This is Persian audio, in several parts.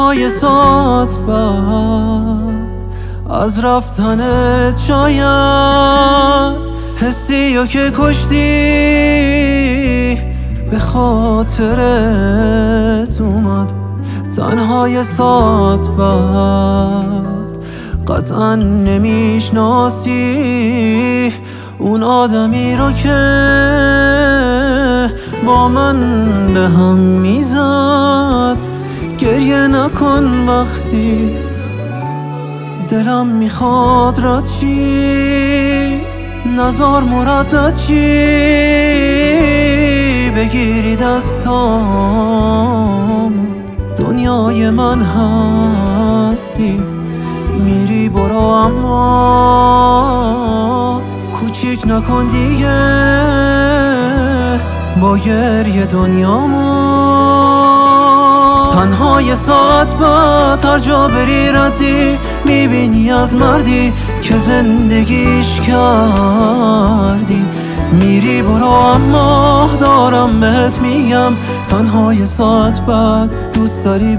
تنهای ساعت بعد از رفتنت شاید حسیو که کشتی به خاطرت اومد. تنهای ساعت بعد قطعا نمیشناسی اون آدمی رو که با من به هم میزد. گریه نکن وقتی دلم میخواد رد چی، نزار مردد چی، بگیری دستام دنیای من هستی. میری برو اما کوچیک نکن دیگه با گریه دنیامو. تنهای ساعت بعد هر جا بری ردی میبینی از مردی که زندگیش کردی. میری برو اما دارم بهت میگم تنهای ساعت بعد دوست داری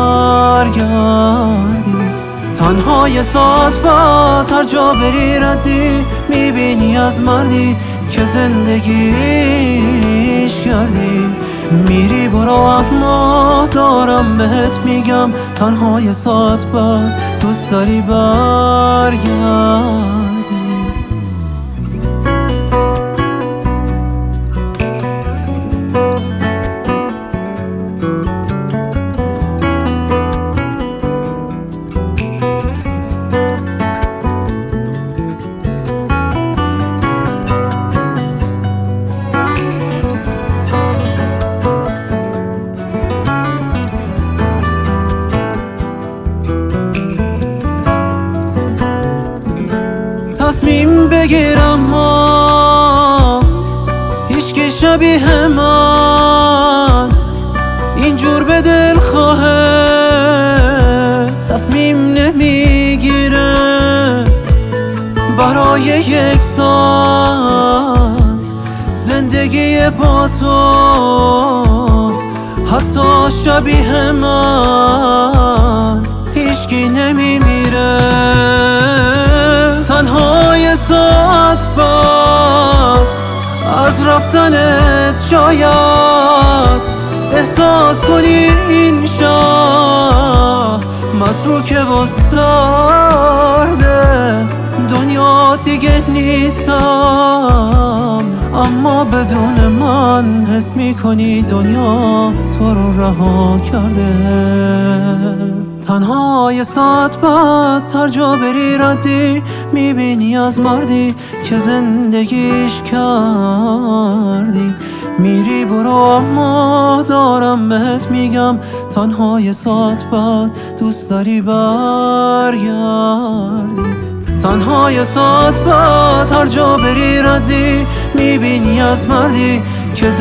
برگردی. تنهای ساعت بعد هر جا بری ردی میبینی از مردی که زندگیش کردی. میری برو اما دارم بهت میگم تنهای ساعت بعد دوست داری برگردی. تصمیم بگیرم ما هیچکی شبیه من اینجور به دل خواهد تصمیم نمیگیره برای یک ساعت زندگی با تو. حتی شبیه من هیچکی نمیمیره. تنهای ساعت بعد از رفتنت شاید احساس کنی این شهر متروکه و سرده. دنیا دیگه نیستم اما بدون من حس میکنی دنیا تو رو رها کرده. تنهای ساعت بعد هر جا بری ردی میبینی از مردی که زندگیش کردی. میری برو اما دارم بهت میگم تنهای ساعت بعد دوست داری برگردی. تنهای ساعت بعد هر جا بری ردی میبینی از مردی که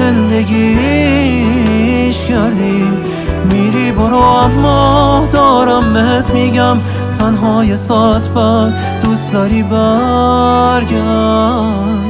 زندگیش کردی. میری برو اما دارم بهت میگم تنهای ساعت بعد دوست داری برگردی.